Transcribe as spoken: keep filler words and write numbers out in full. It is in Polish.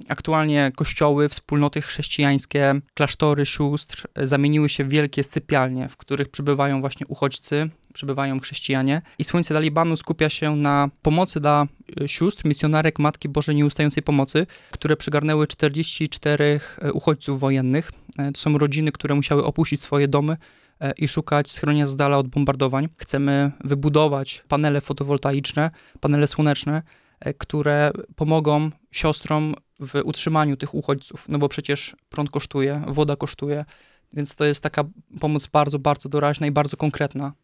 Aktualnie kościoły, wspólnoty chrześcijańskie, klasztory sióstr zamieniły się w wielkie sypialnie, w których przybywają właśnie uchodźcy, przybywają chrześcijanie. I Słońce Talibanu skupia się na pomocy dla sióstr, misjonarek Matki Bożej Nieustającej Pomocy, które przygarnęły czterdzieści czterech uchodźców wojennych. To są rodziny, które musiały opuścić swoje domy i szukać schronienia z dala od bombardowań. Chcemy wybudować panele fotowoltaiczne, panele słoneczne, które pomogą siostrom w utrzymaniu tych uchodźców, no bo przecież prąd kosztuje, woda kosztuje, więc to jest taka pomoc bardzo, bardzo doraźna i bardzo konkretna.